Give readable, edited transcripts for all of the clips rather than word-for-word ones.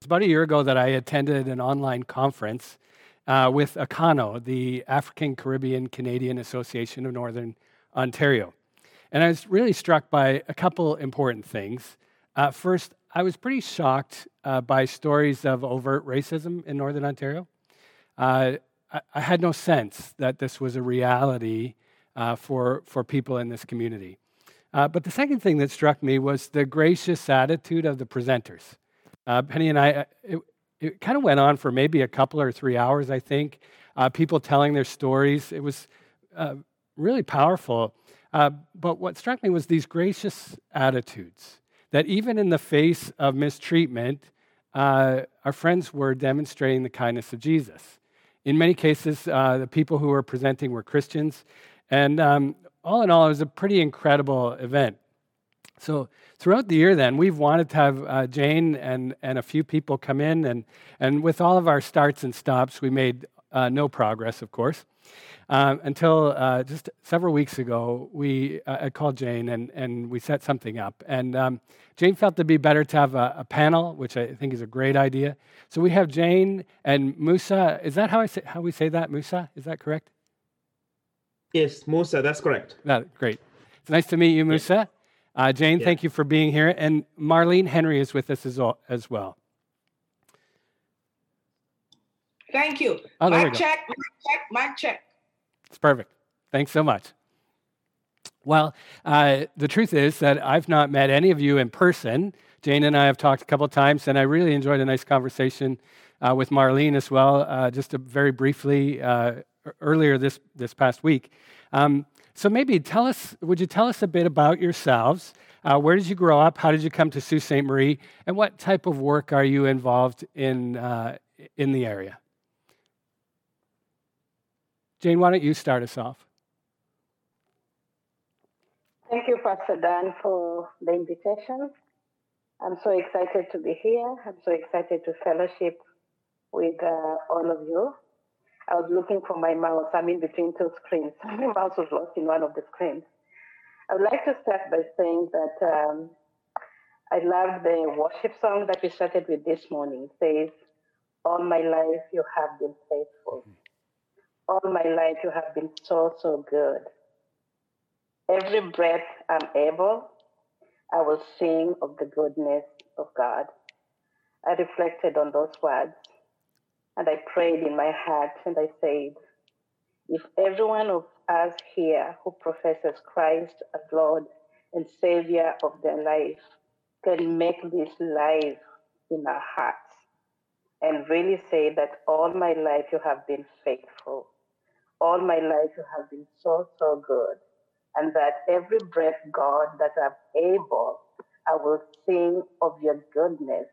It's about a year ago that I attended an online conference with ACANO, the African Caribbean Canadian Association of Northern Ontario. And I was really struck by a couple important things. First, I was pretty shocked by stories of overt racism in Northern Ontario. I had no sense that this was a reality for people in this community. But the second thing that struck me was the gracious attitude of the presenters. Penny and I, it kind of went on for maybe a couple or 3 hours, I think. People telling their stories. It was really powerful. But what struck me was these gracious attitudes, that even in the face of mistreatment, our friends were demonstrating the kindness of Jesus. In many cases, the people who were presenting were Christians. And all in all, it was a pretty incredible event. So throughout the year then, we've wanted to have Jane and a few people come in, and with all of our starts and stops, we made no progress, of course, until just several weeks ago, I called Jane and we set something up. And Jane felt it'd be better to have a panel, which I think is a great idea. So we have Jane and Musa. Is that how we say that, Musa? Is that correct? Yes, Musa, that's correct. Great. It's nice to meet you, Musa. Jane, thank you for being here. And Marlene Henry is with us as well. Thank you. Oh, mic check. It's perfect. Thanks so much. Well, the truth is that I've not met any of you in person. Jane and I have talked a couple of times, and I really enjoyed a nice conversation with Marlene as well, just very briefly earlier this past week. So maybe would you tell us a bit about yourselves? Where did you grow up? How did you come to Sault Ste. Marie? And what type of work are you involved in the area? Jane, why don't you start us off? Thank you, Pastor Dan, for the invitation. I'm so excited to be here. I'm so excited to fellowship with all of you. I was looking for my mouse. I'm in between two screens. My mouse was lost in one of the screens. I would like to start by saying that I love the worship song that we started with this morning. It says, all my life you have been faithful. All my life you have been so, so good. Every breath I'm able, I will sing of the goodness of God. I reflected on those words. And I prayed in my heart and I said, if every one of us here who professes Christ as Lord and Savior of their life can make this live in our hearts and really say that all my life you have been faithful. All my life you have been so, so good. And that every breath, God, that I'm able, I will sing of your goodness.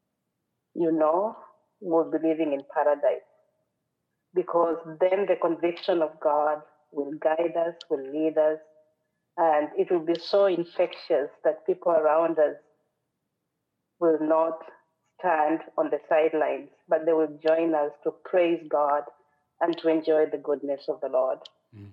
We'll be living in paradise. Because then the conviction of God will guide us, will lead us, and it will be so infectious that people around us will not stand on the sidelines, but they will join us to praise God and to enjoy the goodness of the Lord. Mm.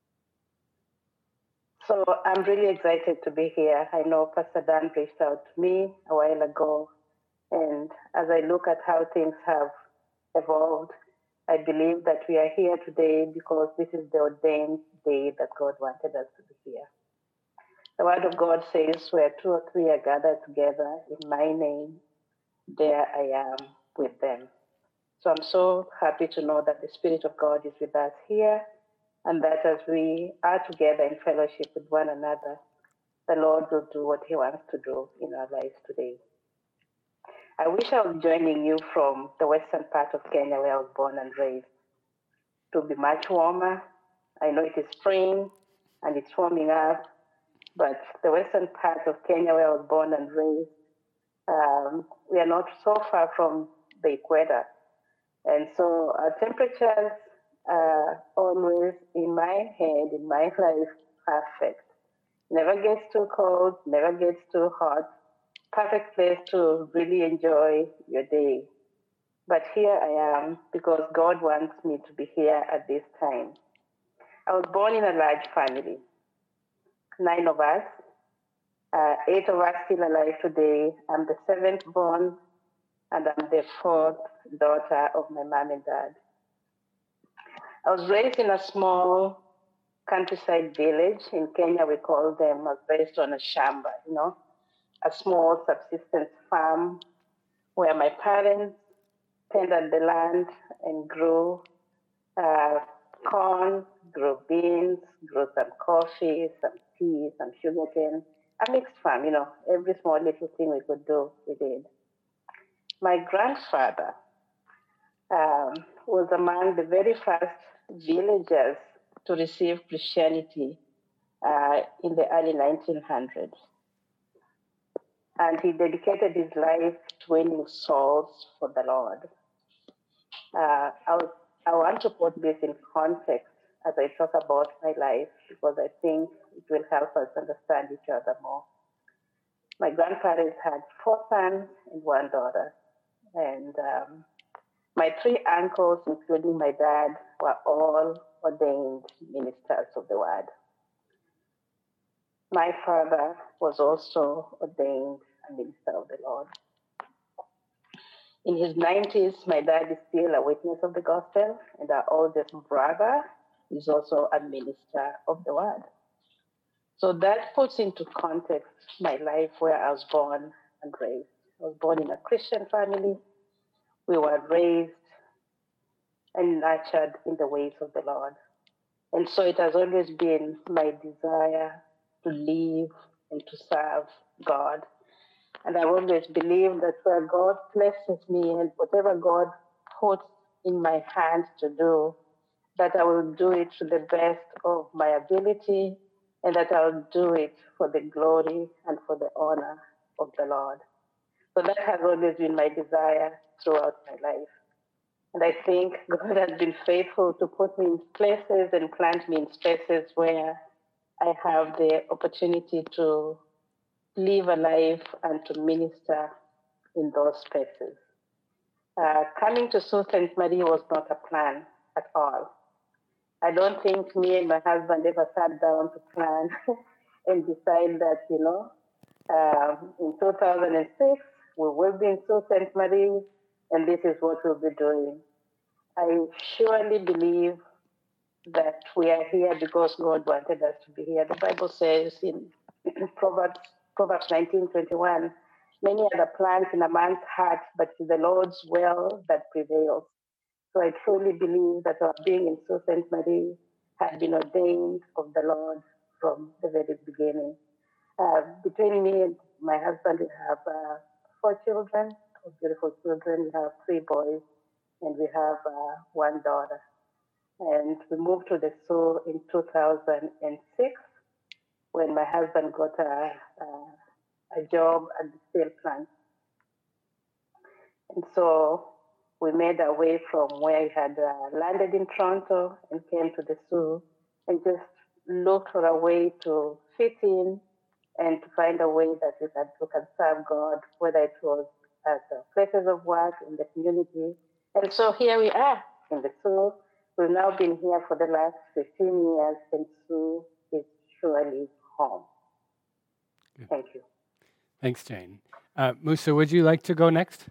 So I'm really excited to be here. I know Pastor Dan reached out to me a while ago, and as I look at how things have evolved, I believe that we are here today because this is the ordained day that God wanted us to be here. The word of God says, where two or three are gathered together in my name, there I am with them. So I'm so happy to know that the Spirit of God is with us here, and that as we are together in fellowship with one another, the Lord will do what he wants to do in our lives today. I wish I was joining you from the western part of Kenya where I was born and raised. It will be much warmer. I know it is spring and it's warming up, but the western part of Kenya where I was born and raised, we are not so far from the equator. And so our temperatures are always, in my head, in my life, perfect. Never gets too cold, never gets too hot. Perfect place to really enjoy your day. But here I am because God wants me to be here at this time. I was born in a large family, 9 of us, 8 of us still alive today. I'm the 7th born, and I'm the fourth daughter of my mom and dad. I was raised in a small countryside village in Kenya. We call them, I was raised on a shamba, a small subsistence farm where my parents tended the land and grew corn, grew beans, grew some coffee, some tea, some sugarcane, a mixed farm, every small little thing we could do, we did. My grandfather was among the very first villagers to receive Christianity in the early 1900s. And he dedicated his life to winning souls for the Lord. I want to put this in context as I talk about my life, because I think it will help us understand each other more. My grandparents had 4 sons and 1 daughter. And my 3 uncles, including my dad, were all ordained ministers of the word. My father was also ordained a minister of the Lord. In his 90s, my dad is still a witness of the gospel, and our oldest brother is also a minister of the word. So that puts into context my life where I was born and raised. I was born in a Christian family. We were raised and nurtured in the ways of the Lord. And so it has always been my desire to live and to serve God. And I always believe that where God places me and whatever God puts in my hands to do, that I will do it to the best of my ability, and that I will do it for the glory and for the honor of the Lord. So that has always been my desire throughout my life. And I think God has been faithful to put me in places and plant me in spaces where I have the opportunity to live a life and to minister in those spaces. Coming to Sault Ste. Marie was not a plan at all. I don't think me and my husband ever sat down to plan and decide that, in 2006, we will be in Sault Ste. Marie, and this is what we'll be doing. I surely believe that we are here because God wanted us to be here. The Bible says in Proverbs 19:21, many are the plans in a man's heart, but it is the Lord's will that prevails. So I truly believe that our being in Sault Ste. Marie had been ordained of the Lord from the very beginning. Between me and my husband, we have 4 children, 4 beautiful children. We have 3 boys, and we have 1 daughter. And we moved to the Sioux in 2006 when my husband got a job at the steel plant. And so we made our way from where we had landed in Toronto and came to the Sioux and just looked for a way to fit in and to find a way that we can serve God, whether it was at places of work, in the community. And so here we are in the Sioux. We've now been here for the last 15 years, and Sioux is surely home. Good. Thank you. Thanks, Jane. Musa, would you like to go next?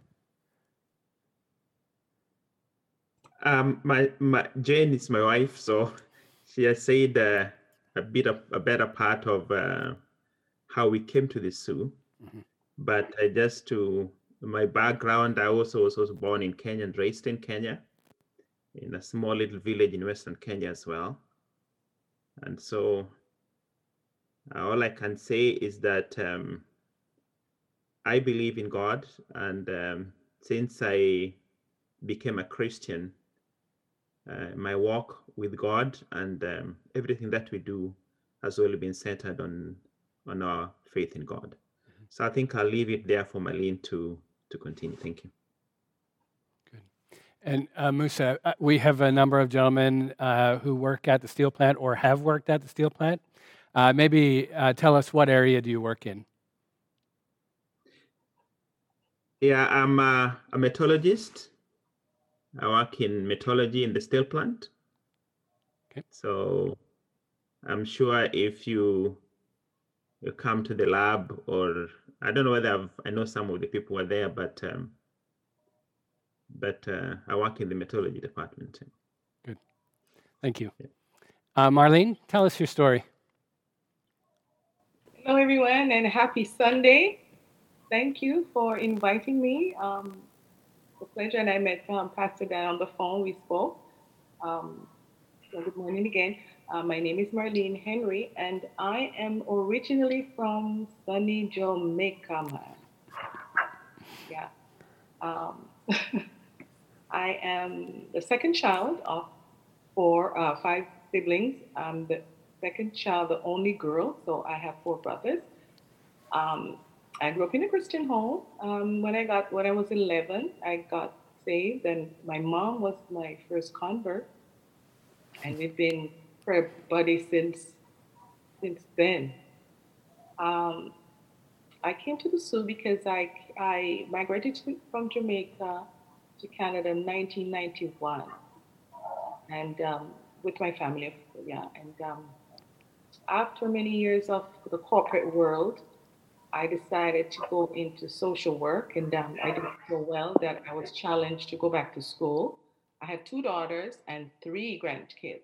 Jane is my wife, so she has said a better part of how we came to the Sioux. Mm-hmm. But just to my background, I also was born in Kenya and raised in Kenya, in a small little village in Western Kenya as well. And so all I can say is that I believe in God, and since I became a Christian, my walk with God and everything that we do has only been centered on our faith in God. Mm-hmm. So I think I'll leave it there for Marlene to continue. Thank you. Good. And Musa, we have a number of gentlemen who work at the steel plant or have worked at the steel plant. Maybe tell us, what area do you work in? Yeah, I'm a metallurgist. I work in metallurgy in the steel plant. Okay. So I'm sure if you come to the lab, or I don't know whether I know some of the people were there, but but I work in the metallurgy department. Good. Thank you. Marlene, tell us your story. Hello, everyone, and happy Sunday. Thank you for inviting me. It's a pleasure, and I met Pastor Dan on the phone. We spoke. So good morning again. My name is Marlene Henry, and I am originally from sunny Jamaica, man. Yeah. I am the second child of five siblings. I'm the second child, the only girl, so I have four brothers. I grew up in a Christian home. When I was 11, I got saved, and my mom was my first convert, and we've been prayer buddies since then. I came to the Sioux because I migrated from Jamaica to Canada in 1991, and with my family, yeah. And after many years of the corporate world, I decided to go into social work, and I did so well that I was challenged to go back to school. I have two daughters and three grandkids.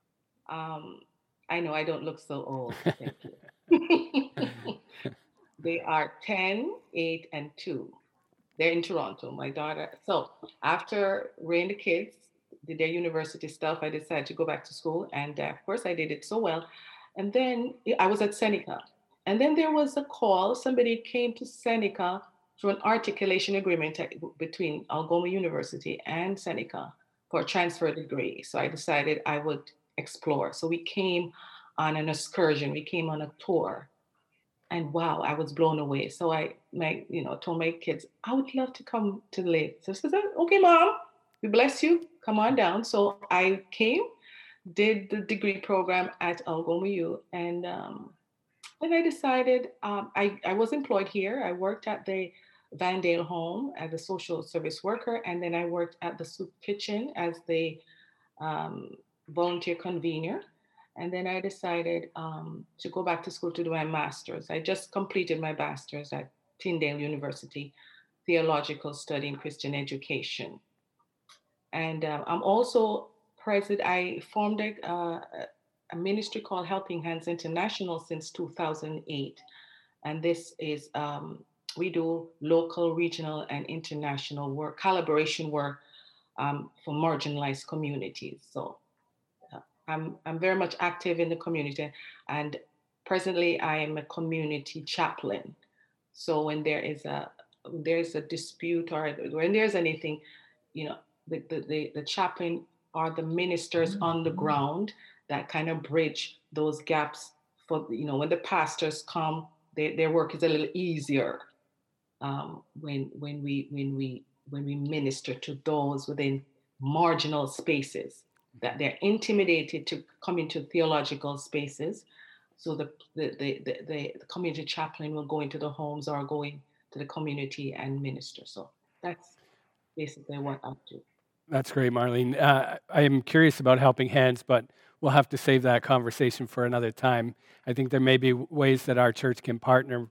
I know I don't look so old. Thank you. They are 10, 8, and 2. They're in Toronto, my daughter. So after raising the kids, did their university stuff, I decided to go back to school. And of course, I did it so well. And then I was at Seneca. And then there was a call. Somebody came to Seneca through an articulation agreement between Algoma University and Seneca for a transfer degree. So I decided I would explore. So we came on an excursion. We came on a tour. And wow, I was blown away. So I told my kids, I would love to come to the lake. So I said, okay, Mom, we bless you. Come on down. So I came, did the degree program at Algoma U, and then I decided I was employed here. I worked at the Vandale home as a social service worker, and then I worked at the soup kitchen as the volunteer convener. And then I decided to go back to school to do my master's. I just completed my master's at Tyndale University, theological study in Christian education. And I'm also president. I formed a ministry called Helping Hands International since 2008. And this is, we do local, regional, and international work, collaboration work for marginalized communities. So I'm very much active in the community, and presently I am a community chaplain. So when there's a dispute or when there's anything, the chaplain are the ministers on the ground that kind of bridge those gaps for when the pastors come, their work is a little easier when we minister to those within marginal spaces, that they're intimidated to come into theological spaces. So the community chaplain will go into the homes or going to the community and minister. So that's basically what I do. That's great, Marlene. I am curious about Helping Hands, but we'll have to save that conversation for another time. I think there may be ways that our church can partner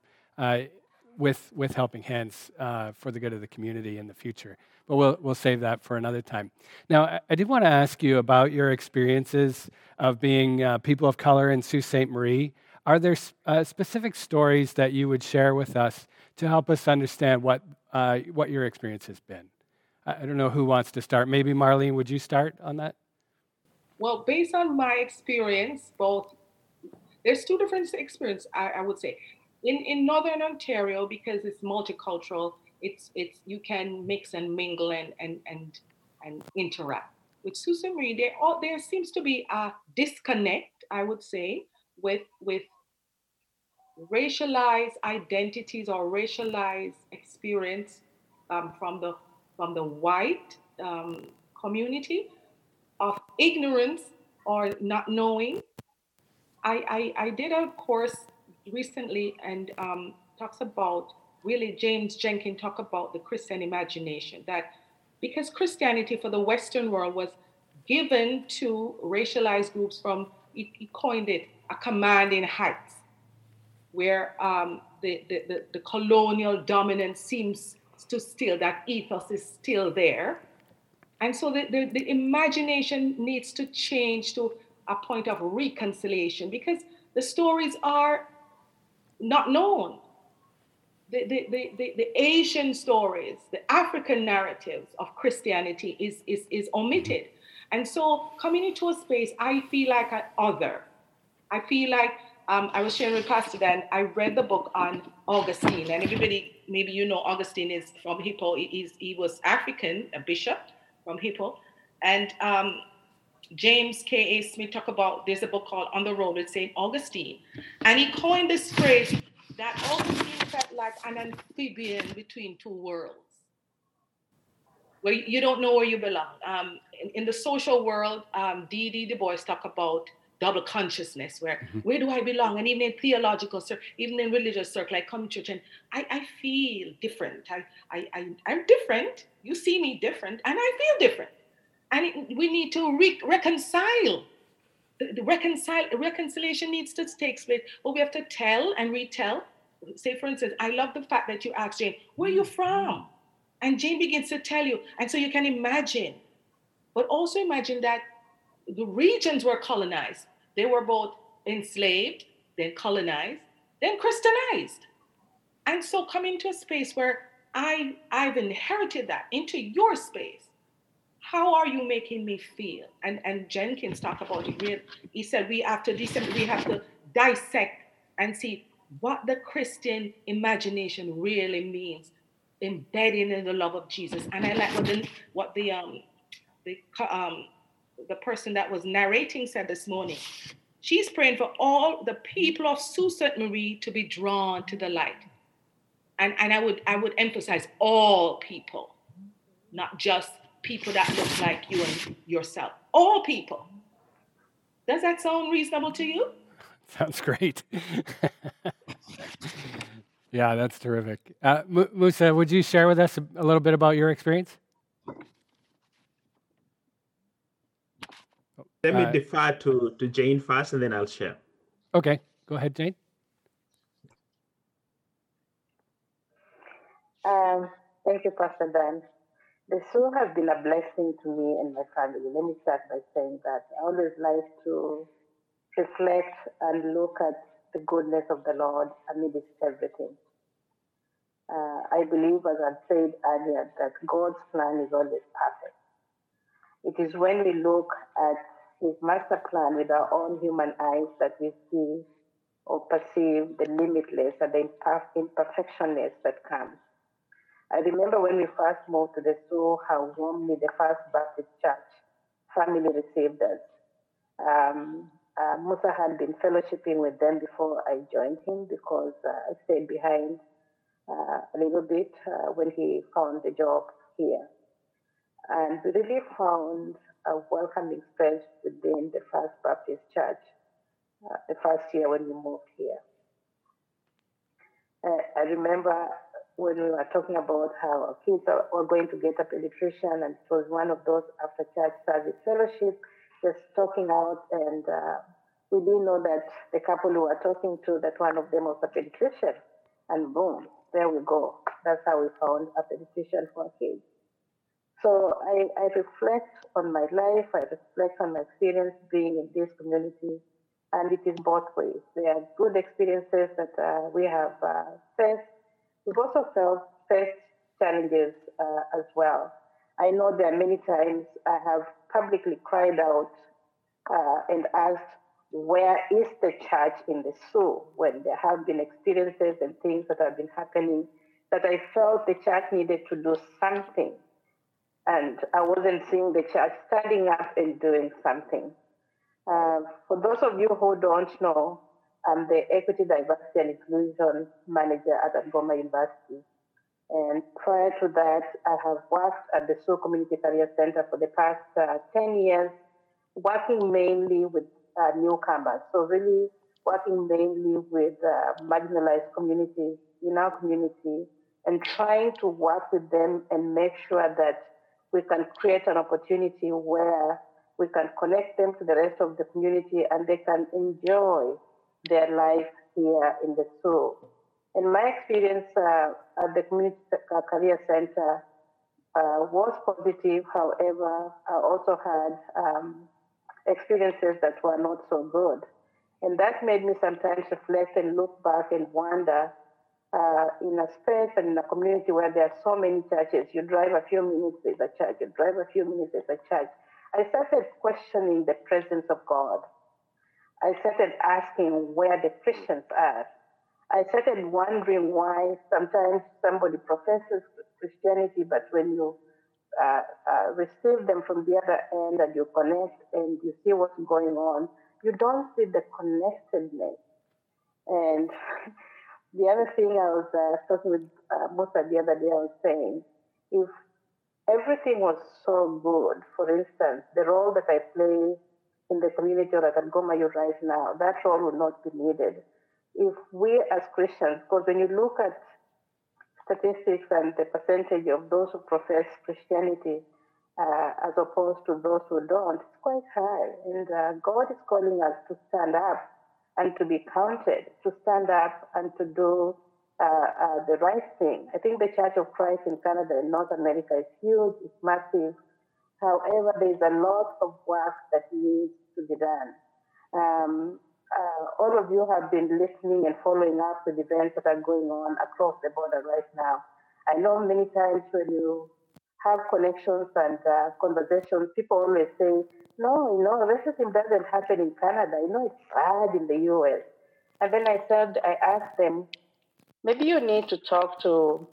with Helping Hands for the good of the community in the future. But we'll save that for another time. Now, I did want to ask you about your experiences of being people of color in Sault Ste. Marie. Are there specific stories that you would share with us to help us understand what your experience has been? I don't know who wants to start. Maybe Marlene, would you start on that? Well, based on my experience, there's two different experiences, I would say. In Northern Ontario, because it's multicultural, it's you can mix and mingle and interact. With Sault Ste. Marie, there seems to be a disconnect, I would say, with racialized identities or racialized experience from the white community of ignorance or not knowing. I did a course recently and talks about Willie James Jenkins talk about the Christian imagination, that because Christianity for the Western world was given to racialized groups from, he coined it a commanding heights, where the colonial dominance seems to still, that ethos is still there. And so the imagination needs to change to a point of reconciliation, because the stories are not known. The Asian stories, the African narratives of Christianity is omitted. And so coming into a space, I feel like an other. I feel like I was sharing with Pastor Dan, I read the book on Augustine, and everybody, maybe you know Augustine is from Hippo. He was African, a bishop from Hippo. And James K.A. Smith talk about, there's a book called On the Road with St. Augustine. And he coined this phrase that Augustine felt like an amphibian between two worlds, where you don't know where you belong. In the social world, D.D. Du Bois talk about double consciousness, where do I belong? And even in theological circle, even in religious circle, I come to church and I feel different. I'm different. You see me different, and I feel different. And we need to reconcile. The reconciliation needs to take place, but we have to tell and retell. Say, for instance, I love the fact that you asked Jane, where are you from? And Jane begins to tell you. And so you can imagine, but also imagine that the regions were colonized. They were both enslaved, then colonized, then Christianized. And so coming to a space where I've inherited that into your space. How are you making me feel? And Jenkins talked about it. He said we have to dissect and see what the Christian imagination really means, embedding in the love of Jesus. And I like what the person that was narrating said this morning. She's praying for all the people of Sault Ste. Marie to be drawn to the light. And I would emphasize all people, not just people that look like you and yourself. All people. Does that sound reasonable to you? Sounds great. Yeah, that's terrific. Musa, would you share with us a little bit about your experience? Let me defer to Jane first, and then I'll share. Okay, go ahead, Jane. Thank you, Pastor Dan. The Sioux have been a blessing to me and my family. Let me start by saying that I always like to reflect and look at the goodness of the Lord amidst everything. I believe, as I said earlier, that God's plan is always perfect. It is when we look at His master plan with our own human eyes that we see or perceive the limitless and the imperfectionness that comes. I remember when we first moved to the Sioux, how warmly the First Baptist Church family received us. Musa had been fellowshipping with them before I joined him, because I stayed behind a little bit when he found a job here. And we really found a welcoming space within the First Baptist Church the first year when we moved here. I remember when we were talking about how our kids were going to get a pediatrician, and it was one of those after church service fellowship, just talking out, and we didn't know that the couple we were talking to, that one of them was a pediatrician, and boom, there we go. That's how we found a pediatrician for our kids. So I reflect on my life, I reflect on my experience being in this community, and it is both ways. There are good experiences that we have faced. We've also faced challenges as well. I know there are many times I have publicly cried out and asked, where is the church in the Sioux, when there have been experiences and things that have been happening that I felt the church needed to do something. And I wasn't seeing the church standing up and doing something. For those of you who don't know, I'm the Equity, Diversity, and Inclusion Manager at Algoma University. And prior to that, I have worked at the Sioux Community Career Center for the past 10 years, working mainly with newcomers. So really working mainly with marginalized communities in our community, and trying to work with them and make sure that we can create an opportunity where we can connect them to the rest of the community and they can enjoy their life here in the Sioux. In my experience at the Community Career Center, was positive. However, I also had experiences that were not so good. And that made me sometimes reflect and look back and wonder, in a space and in a community where there are so many churches, you drive a few minutes, there's a church, you drive a few minutes, there's a church. I started questioning the presence of God. I started asking where the Christians are. I started wondering why sometimes somebody professes Christianity, but when you receive them from the other end and you connect and you see what's going on, you don't see the connectedness. And the other thing I was talking with Musa the other day, I was saying, if everything was so good, for instance, the role that I play in the community or at Gomayu right now, that role would not be needed. If we as Christians, because when you look at statistics and the percentage of those who profess Christianity as opposed to those who don't, it's quite high. And God is calling us to stand up and to be counted, to stand up and to do the right thing. I think the Church of Christ in Canada and North America is huge, it's massive. However, there's a lot of work that needs to be done. All of you have been listening and following up with events that are going on across the border right now. I know many times when you have connections and conversations, people always say, no, racism doesn't happen in Canada. It's bad in the US. And then I asked them, maybe you need to talk to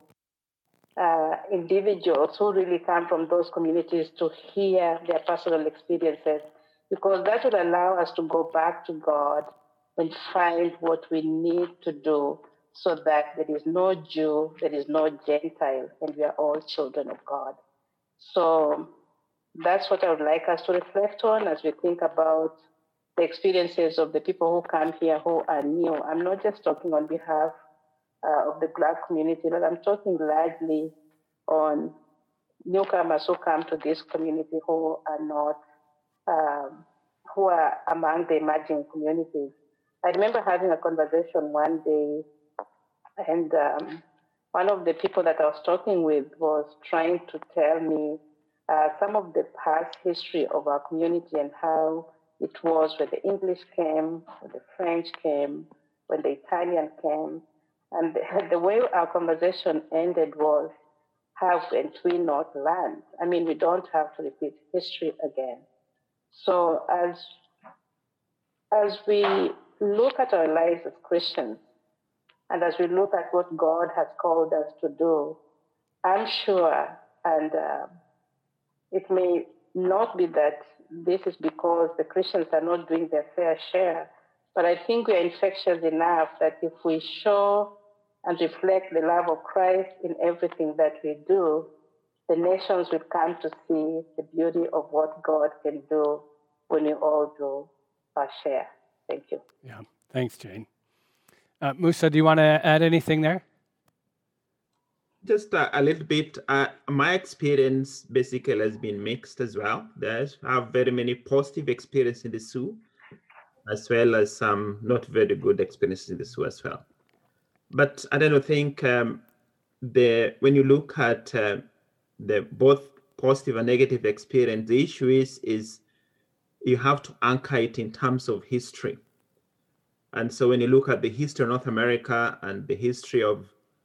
individuals who really come from those communities to hear their personal experiences, because that will allow us to go back to God and find what we need to do so that there is no Jew, there is no Gentile, and we are all children of God. So that's what I would like us to reflect on as we think about the experiences of the people who come here who are new. I'm not just talking on behalf of the Black community, but I'm talking largely on newcomers who come to this community who are not, who are among the emerging communities. I remember having a conversation one day, and one of the people that I was talking with was trying to tell me some of the past history of our community and how it was when the English came, when the French came, when the Italian came. And the way our conversation ended was, have we not learned? I mean, we don't have to repeat history again. So as we look at our lives as Christians, and as we look at what God has called us to do, I'm sure, and it may not be that this is because the Christians are not doing their fair share, but I think we are infectious enough that if we show and reflect the love of Christ in everything that we do, the nations will come to see the beauty of what God can do when we all do our share. Thank you. Yeah, thanks, Jane. Musa, do you want to add anything there? Just a little bit. My experience basically has been mixed as well. I have very many positive experiences in the Sioux, as well as some not very good experiences in the Sioux as well. But I don't think when you look at the both positive and negative experience, the issue is you have to anchor it in terms of history. And so when you look at the history of North America and the history of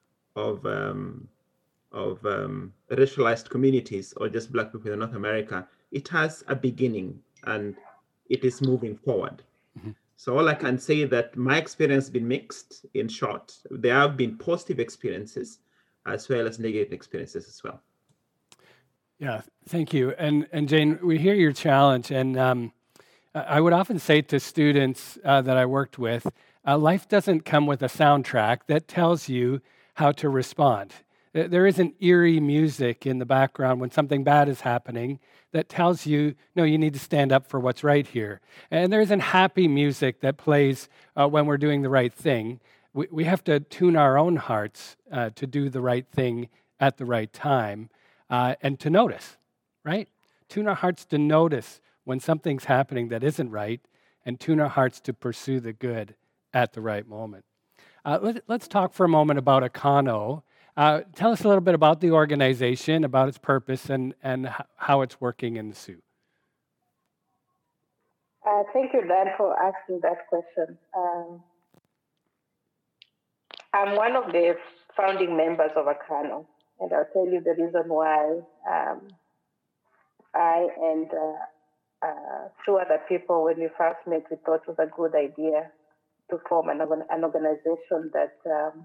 racialized communities or just Black people in North America, it has a beginning and it is moving forward. Mm-hmm. So all I can say is that my experience has been mixed. In short, there have been positive experiences as well as negative experiences as well. Yeah, thank you. And Jane, we hear your challenge, and I would often say to students that I worked with, life doesn't come with a soundtrack that tells you how to respond. There isn't eerie music in the background when something bad is happening that tells you, no, you need to stand up for what's right here. And there isn't happy music that plays when we're doing the right thing. We have to tune our own hearts to do the right thing at the right time and to notice, right? Tune our hearts to notice when something's happening that isn't right, and tune our hearts to pursue the good at the right moment. Let's talk for a moment about Akano. Tell us a little bit about the organization, about its purpose, and how it's working in the Sioux. Thank you, Dan, for asking that question. I'm one of the founding members of Akano, and I'll tell you the reason why I and two other people, when we first met, we thought it was a good idea to form an organization that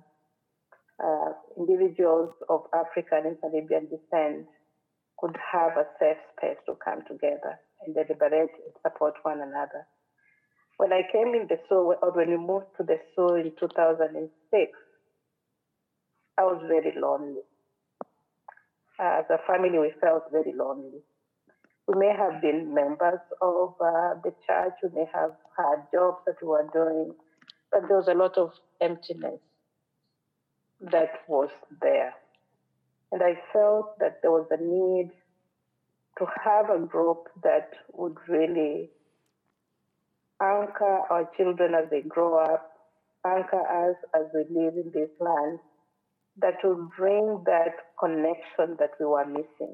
individuals of African and Caribbean descent could have a safe space to come together and deliberate and support one another. When I came in the Sioux, or when we moved to the Sioux in 2006, I was very lonely. As a family, we felt very lonely. We may have been members of the church, we may have had jobs that we were doing, but there was a lot of emptiness that was there. And I felt that there was a need to have a group that would really anchor our children as they grow up, anchor us as we live in this land, that would bring that connection that we were missing.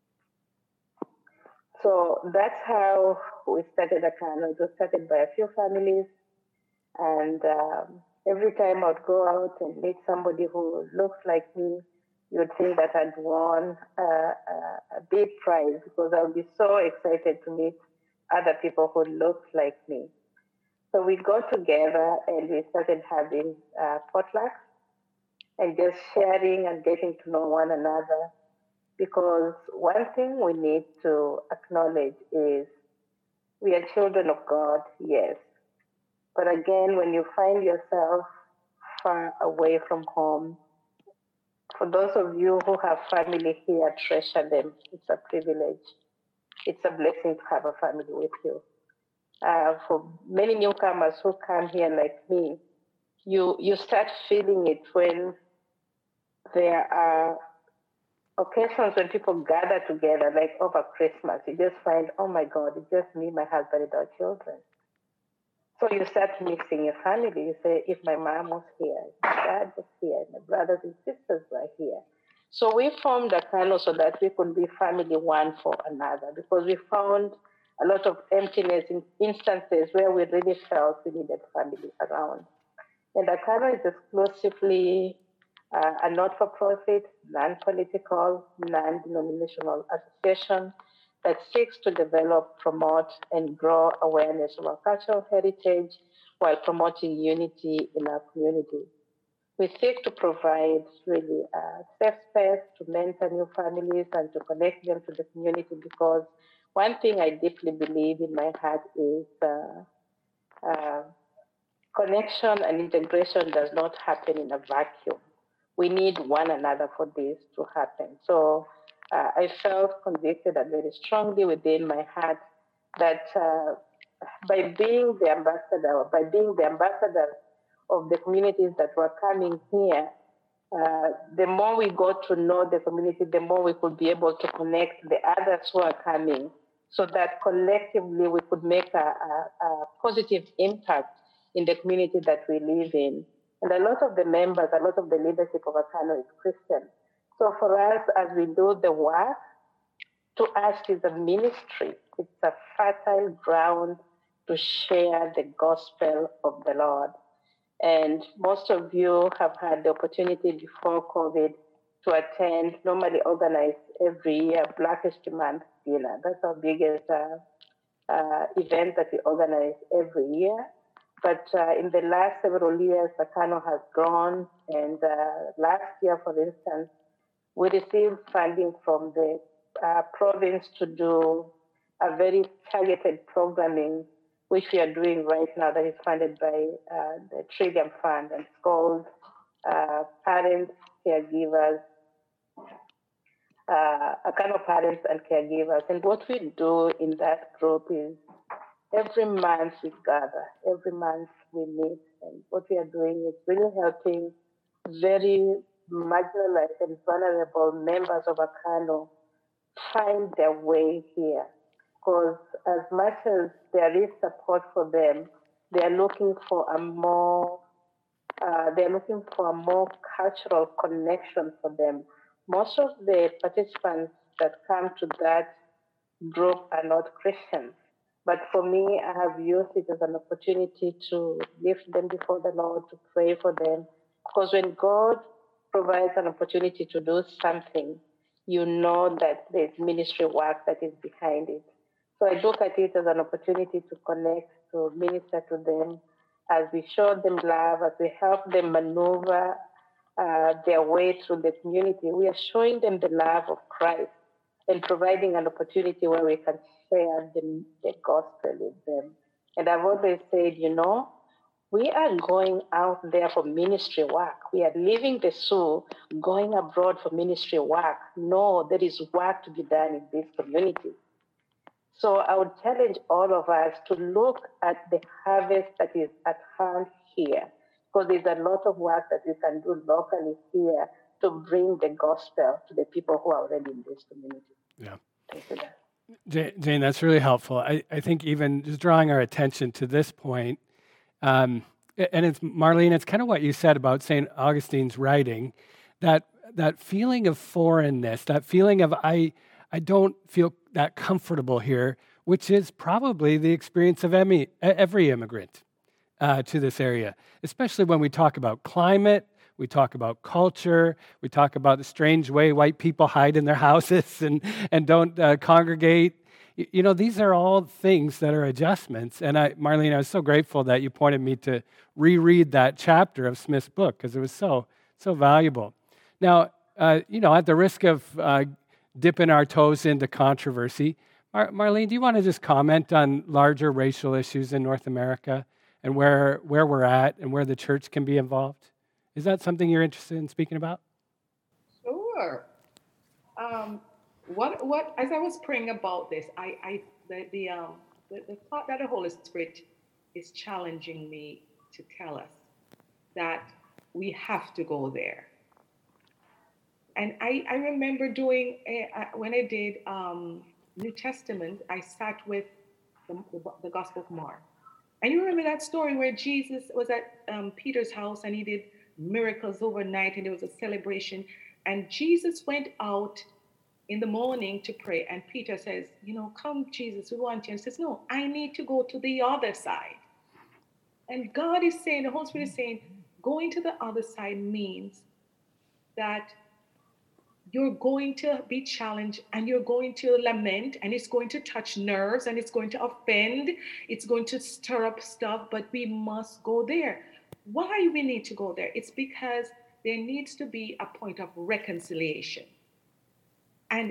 So that's how we started Akano. It was started by a few families, and every time I would go out and meet somebody who looks like me, you would think that I'd won a big prize, because I would be so excited to meet other people who looked like me. So we got together and we started having potlucks and just sharing and getting to know one another. Because one thing we need to acknowledge is we are children of God, yes. But again, when you find yourself far away from home, for those of you who have family here, treasure them. It's a privilege. It's a blessing to have a family with you. For many newcomers who come here like me, you start feeling it when there are occasions when people gather together, like over Christmas. You just find, oh my God, it's just me, my husband, and our children. So you start missing your family. You say, if my mom was here, if my dad was here, my brothers and sisters were here. So we formed Akano so that we could be family one for another, because we found a lot of emptiness in instances where we really felt we needed family around. And Akano is exclusively a not-for-profit, non-political, non-denominational association that seeks to develop, promote, and grow awareness of our cultural heritage while promoting unity in our community. We seek to provide really a safe space to mentor new families and to connect them to the community, because one thing I deeply believe in my heart is connection and integration does not happen in a vacuum. We need one another for this to happen. So I felt convicted and very strongly within my heart that by being the ambassadors of the communities that were coming here, the more we got to know the community, the more we could be able to connect the others who are coming, so that collectively we could make a positive impact in the community that we live in. And a lot of the members, a lot of the leadership of Akano is Christian. So for us, as we do the work, to us is a ministry. It's a fertile ground to share the gospel of the Lord. And most of you have had the opportunity before COVID to attend, normally organized every year, Black History Month dinner. That's our biggest event that we organize every year. But in the last several years, Akano has grown. And last year, for instance, we received funding from the province to do a very targeted programming, which we are doing right now, that is funded by the Trillium Fund, and it's called Parents, Caregivers, Akano Parents and Caregivers. And what we do in that group is every month we gather, every month we meet, and what we are doing is really helping very marginalized and vulnerable members of Akano find their way here. Because as much as there is support for them, they are looking for a more cultural connection for them. Most of the participants that come to that group are not Christians. But for me, I have used it as an opportunity to lift them before the Lord, to pray for them. Because when God provides an opportunity to do something, you know that there's ministry work that is behind it. So I look at it as an opportunity to connect, to minister to them, as we show them love, as we help them maneuver their way through the community. We are showing them the love of Christ and providing an opportunity where we can share the gospel with them. And I've always said, we are going out there for ministry work. We are leaving the Sioux, going abroad for ministry work. No, there is work to be done in this community. So I would challenge all of us to look at the harvest that is at hand here, because there's a lot of work that we can do locally here to bring the gospel to the people who are already in this community. Yeah. Thank you, Jane, that's really helpful. I think even just drawing our attention to this point, and it's, Marlene, it's kind of what you said about St. Augustine's writing, that feeling of foreignness, that feeling of I don't feel that comfortable here, which is probably the experience of every immigrant to this area, especially when we talk about climate, we talk about culture, we talk about the strange way white people hide in their houses and don't congregate. These are all things that are adjustments. And Marlene, I was so grateful that you pointed me to reread that chapter of Smith's book, because it was so valuable. Now, at the risk of dipping our toes into controversy, Marlene, do you want to just comment on larger racial issues in North America and where we're at and where the church can be involved? Is that something you're interested in speaking about? Sure. What as I was praying about this, the thought that the Holy Spirit is challenging me to tell us that we have to go there. And I remember doing when I did New Testament, I sat with the Gospel of Mark. And you remember that story where Jesus was at Peter's house and he did miracles overnight, and there was a celebration. And Jesus went out in the morning to pray. And Peter says, come, Jesus, we want you. And he says, no, I need to go to the other side. And God is saying, the Holy Spirit is saying, going to the other side means that you're going to be challenged and you're going to lament, and it's going to touch nerves and it's going to offend. It's going to stir up stuff, but we must go there. Why we need to go there? It's because there needs to be a point of reconciliation. And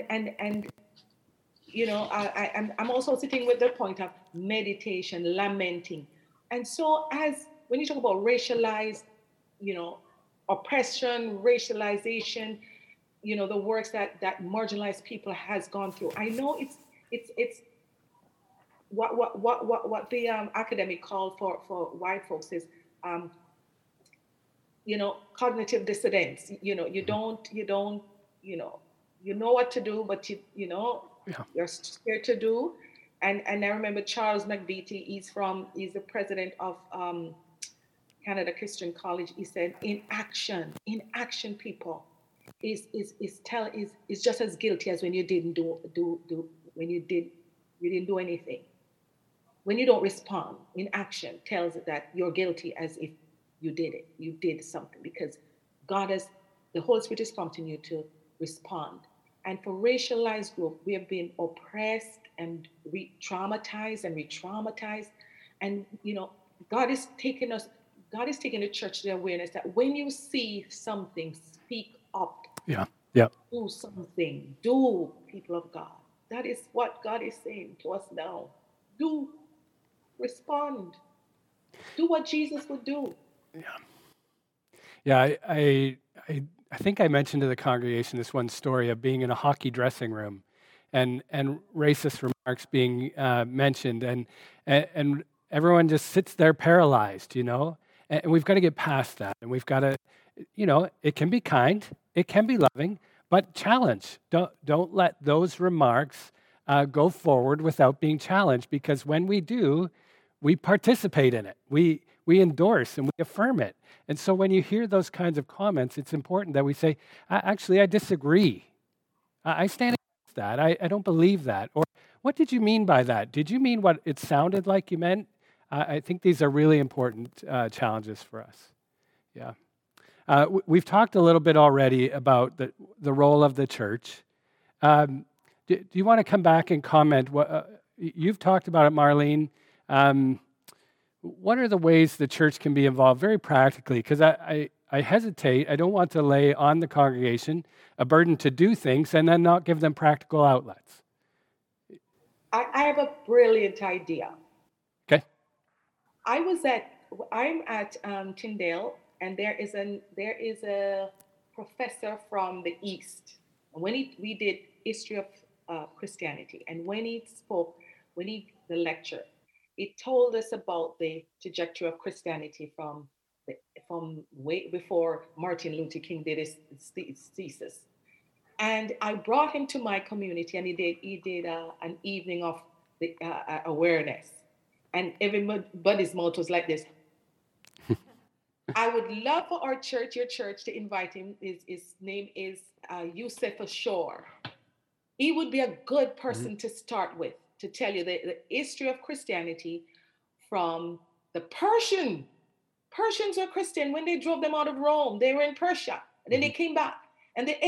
I'm also sitting with the point of meditation, lamenting. And so when you talk about racialized, oppression, racialization, the works that marginalized people has gone through. I know it's what the academic called for white folks is, cognitive dissonance. You know what to do, but you're scared to do. And I remember Charles McVitie, he's the president of Canada Christian College. He said, in action, people is just as guilty as when you didn't when you didn't do anything. When you don't respond, in action tells it that you're guilty as if you did it. You did something, because the Holy Spirit is prompting you to respond. And for racialized group, we have been oppressed and re-traumatized. And, God is taking the church to the awareness that when you see something, speak up. Yeah. Do something. Do, people of God. That is what God is saying to us now. Do. Respond. Do what Jesus would do. Yeah. I think I mentioned to the congregation this one story of being in a hockey dressing room and racist remarks being mentioned, and everyone just sits there paralyzed, and we've got to get past that, and we've got to, it can be kind, it can be loving, but challenge. Don't let those remarks go forward without being challenged, because when we do, we participate in it. We we endorse and we affirm it. And so when you hear those kinds of comments, it's important that we say, actually, I disagree. I stand against that. I don't believe that. Or what did you mean by that? Did you mean what it sounded like you meant? I think these are really important challenges for us. Yeah. We've talked a little bit already about the role of the church. Do you want to come back and comment? You've talked about it, Marlene. What are the ways the church can be involved very practically? Because I hesitate. I don't want to lay on the congregation a burden to do things and then not give them practical outlets. I have a brilliant idea. Okay. I'm at Tyndale, and there is a professor from the East. And when we did history of Christianity, and when he spoke, the lecture, it told us about the trajectory of Christianity from way before Martin Luther King did his thesis. And I brought him to my community, and he did an evening of the awareness. And everybody's mouth was like this. I would love for your church, to invite him. His name is Yusef Ashore. He would be a good person to start with, to tell you the history of Christianity from the Persians were Christian. When they drove them out of Rome, they were in Persia, and then they came back. And the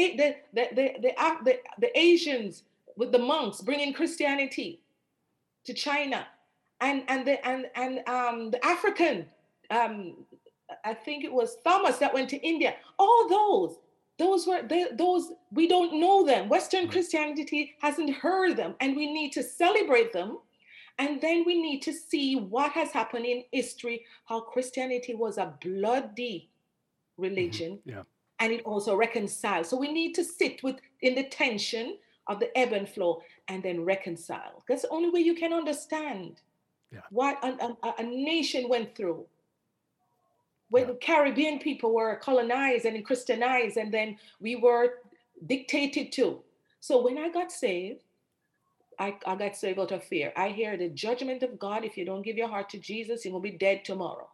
Asians with the monks bringing Christianity to China, and the African, I think it was Thomas that went to India. All those we don't know them. Western Christianity hasn't heard them, and we need to celebrate them. And then we need to see what has happened in history, how Christianity was a bloody religion. Yeah. And it also reconciles. So we need to sit in the tension of the ebb and flow and then reconcile. That's the only way you can understand what a nation went through. When the Caribbean people were colonized and Christianized, and then we were dictated to. So when I got saved, I got saved out of fear. I hear the judgment of God. If you don't give your heart to Jesus, you will be dead tomorrow.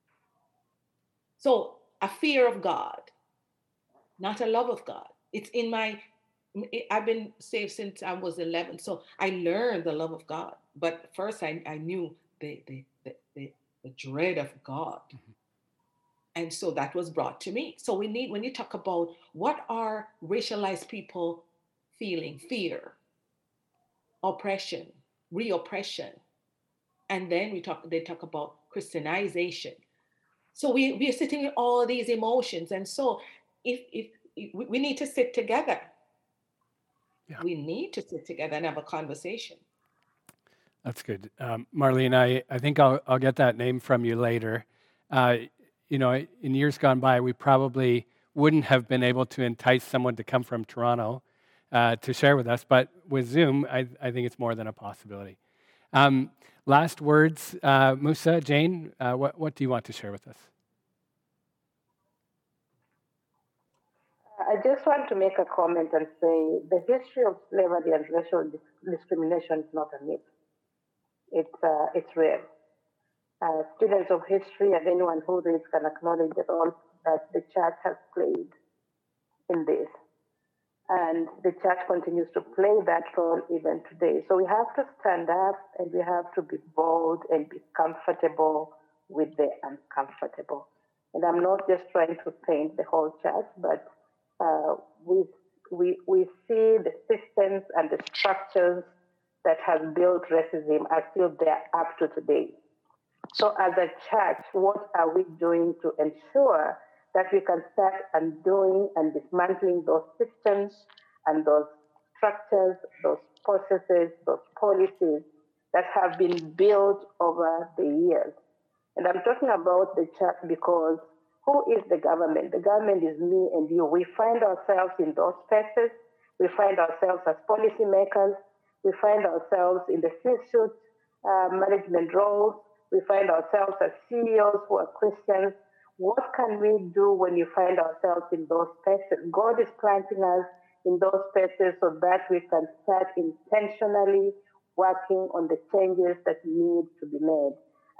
So a fear of God, not a love of God. It's I've been saved since I was 11. So I learned the love of God. But first I knew the dread of God. Mm-hmm. And so that was brought to me. So when you talk about what are racialized people feeling, fear, oppression, reoppression, and then they talk about Christianization. So we are sitting in all these emotions. And so if we need to sit together. Yeah. We need to sit together and have a conversation. That's good. Marlene, I think I'll get that name from you later. In years gone by, we probably wouldn't have been able to entice someone to come from Toronto to share with us, but with Zoom, I think it's more than a possibility. Last words, Musa, Jane, what do you want to share with us? I just want to make a comment and say the history of slavery and racial discrimination is not a myth. It's real. Students of history and anyone who reads can acknowledge the role that the church has played in this. And the church continues to play that role even today. So we have to stand up and we have to be bold and be comfortable with the uncomfortable. And I'm not just trying to paint the whole church, but we see the systems and the structures that have built racism are still there up to today. So as a church, what are we doing to ensure that we can start undoing and dismantling those systems and those structures, those processes, those policies that have been built over the years? And I'm talking about the church because who is the government? The government is me and you. We find ourselves in those spaces. We find ourselves as policymakers. We find ourselves in the C-suite management roles. We find ourselves as CEOs who are Christians. What can we do when you find ourselves in those spaces? God is planting us in those spaces so that we can start intentionally working on the changes that need to be made.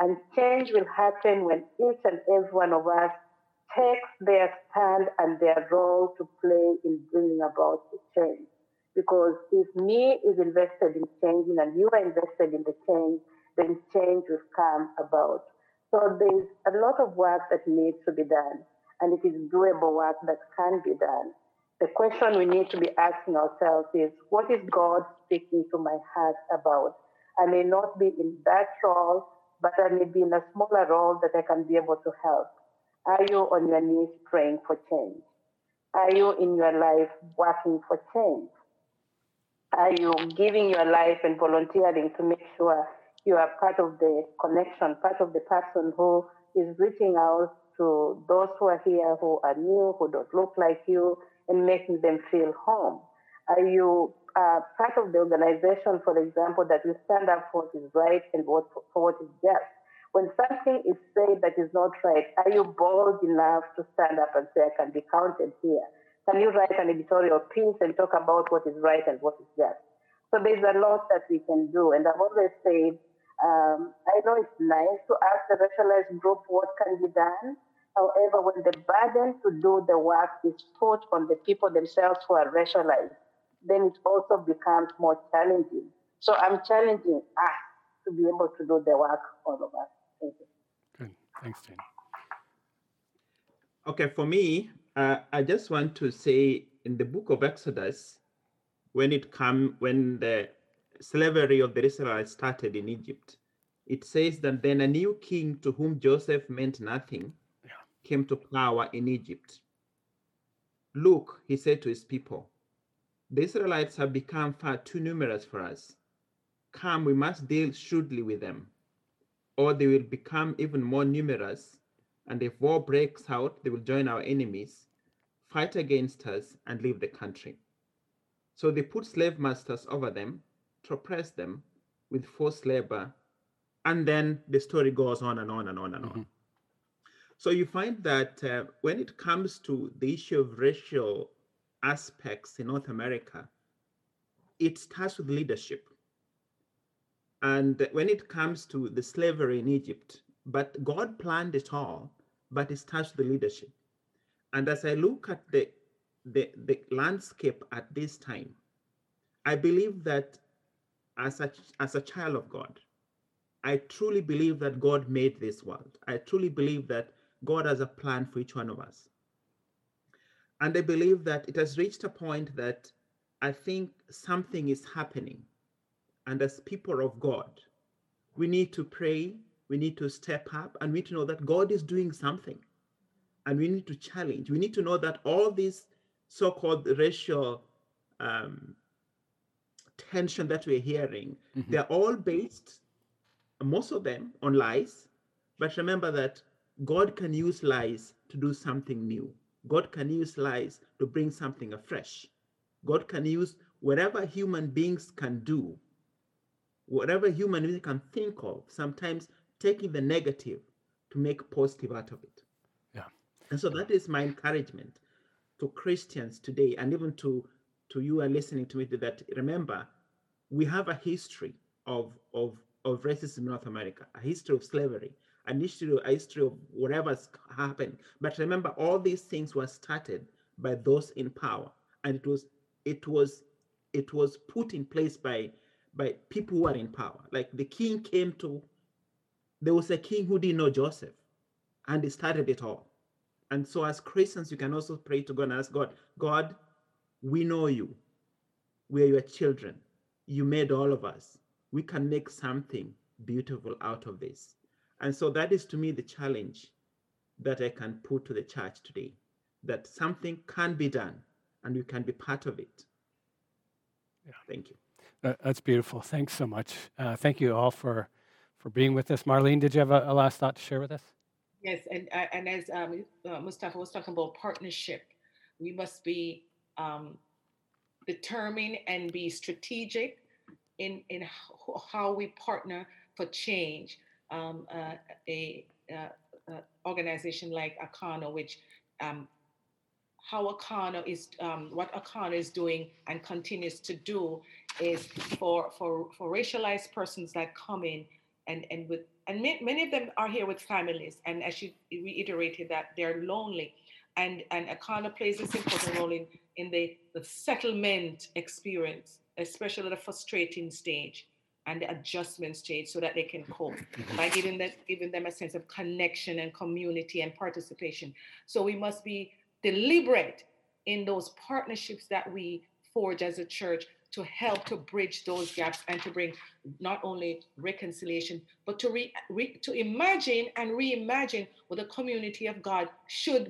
And change will happen when each and every one of us takes their stand and their role to play in bringing about the change. Because if me is invested in changing and you are invested in the change, then change will come about. So there's a lot of work that needs to be done, and it is doable work that can be done. The question we need to be asking ourselves is, what is God speaking to my heart about? I may not be in that role, but I may be in a smaller role that I can be able to help. Are you on your knees praying for change? Are you in your life working for change? Are you giving your life and volunteering to make sure you are part of the connection, part of the person who is reaching out to those who are here, who are new, who don't look like you, and making them feel home? Are you part of the organization, for example, that you stand up for what is right and for what is just? When something is said that is not right, are you bold enough to stand up and say, I can be counted here? Can you write an editorial piece and talk about what is right and what is just? So there's a lot that we can do. And I've always said, I know it's nice to ask the racialized group what can be done. However, when the burden to do the work is put on the people themselves who are racialized, then it also becomes more challenging. So I'm challenging us to be able to do the work, all of us. Thank you. Good. Thanks, Jane. Okay, for me, I just want to say in the book of Exodus, when the slavery of the Israelites started in Egypt, it says that then a new king to whom Joseph meant nothing came to power in Egypt. Look, he said to his people, the Israelites have become far too numerous for us. Come, we must deal shrewdly with them, or they will become even more numerous, and if war breaks out, they will join our enemies, fight against us, and leave the country. So they put slave masters over them to oppress them with forced labor, and then the story goes on and on and on and on. So you find that when it comes to the issue of racial aspects in North America, it starts with leadership. And when it comes to the slavery in Egypt, but God planned it all, but it starts with the leadership. And as I look at the landscape at this time, I believe that as a child of God, I truly believe that God made this world. I truly believe that God has a plan for each one of us. And I believe that it has reached a point that I think something is happening. And as people of God, we need to pray, we need to step up, and we need to know that God is doing something. And we need to challenge. We need to know that all these so-called racial tension that we're hearing, they're all based, most of them, on lies. But remember that God can use lies to do something new. God can use lies to bring something afresh. God can use whatever human beings can do, whatever human beings can think of, sometimes taking the negative to make positive out of it. Yeah. And so that is my encouragement to Christians today, and even to you who are listening to it, that remember, we have a history of racism in North America, a history of slavery, a history of whatever's happened. But remember, all these things were started by those in power, and it was put in place by people who are in power. Like the king there was a king who didn't know Joseph, and he started it all. And so as Christians, you can also pray to God and ask God, God, we know you. We are your children. You made all of us. We can make something beautiful out of this. And so that is to me the challenge that I can put to the church today, that something can be done and you can be part of it. Yeah. Thank you. That's beautiful. Thanks so much. Thank you all for being with us. Marlene, did you have a last thought to share with us? Yes, and as Mustafa was talking about partnership, we must be determined and be strategic in how we partner for change. A organization like Akano, which how Akano is what Akano is doing and continues to do is for racialized persons that come in many of them are here with families, and as she reiterated that they're lonely, and Akana plays this important role in the settlement experience, especially the frustrating stage and the adjustment stage, so that they can cope by giving them a sense of connection and community and participation. So we must be deliberate in those partnerships that we forge as a church to help to bridge those gaps and to bring not only reconciliation, but to imagine and reimagine what the community of God should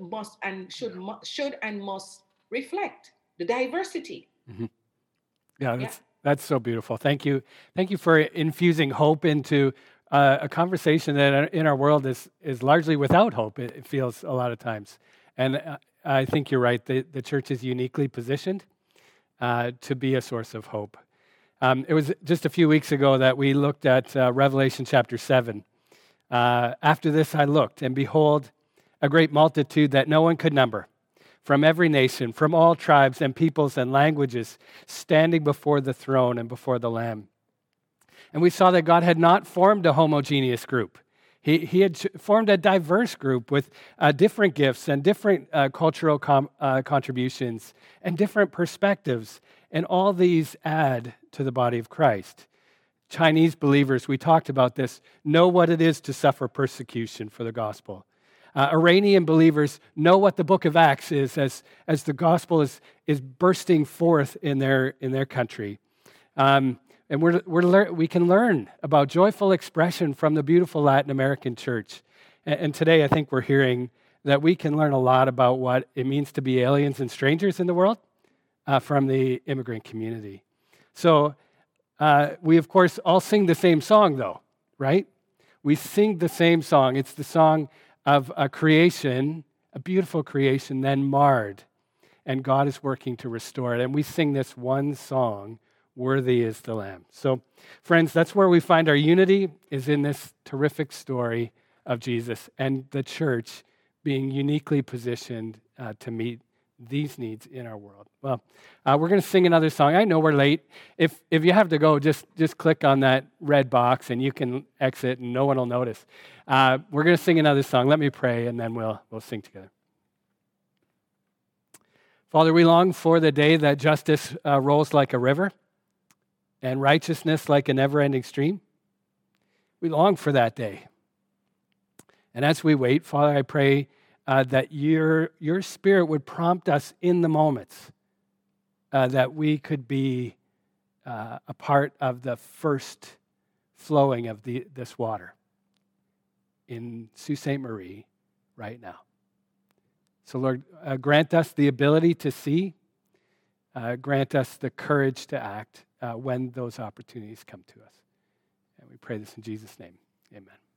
and must reflect the diversity. Mm-hmm. Yeah, that's so beautiful. Thank you for infusing hope into a conversation that in our world is largely without hope. It feels a lot of times, and I think you're right. The church is uniquely positioned to be a source of hope. It was just a few weeks ago that we looked at Revelation chapter 7. After this I looked, and behold, a great multitude that no one could number, from every nation, from all tribes and peoples and languages, standing before the throne and before the Lamb. And we saw that God had not formed a homogeneous group. He had formed a diverse group with different gifts and different cultural contributions and different perspectives. And all these add to the body of Christ. Chinese believers, we talked about this, know what it is to suffer persecution for the gospel. Iranian believers know what the book of Acts is as the gospel is bursting forth in their country. And we can learn about joyful expression from the beautiful Latin American church. And today I think we're hearing that we can learn a lot about what it means to be aliens and strangers in the world from the immigrant community. So we, of course, all sing the same song, though, right? We sing the same song. It's the song of a creation, a beautiful creation, then marred. And God is working to restore it. And we sing this one song, "Worthy is the Lamb." So, friends, that's where we find our unity, is in this terrific story of Jesus and the church being uniquely positioned to meet these needs in our world. Well, we're going to sing another song. I know we're late. If you have to go, just click on that red box and you can exit and no one will notice. We're going to sing another song. Let me pray and then we'll sing together. Father, we long for the day that justice rolls like a river and righteousness like a never-ending stream. We long for that day. And as we wait, Father, I pray that your Spirit would prompt us in the moments that we could be a part of the first flowing of this water in Sault Ste. Marie right now. So, Lord, grant us the ability to see, grant us the courage to act when those opportunities come to us. And we pray this in Jesus' name. Amen.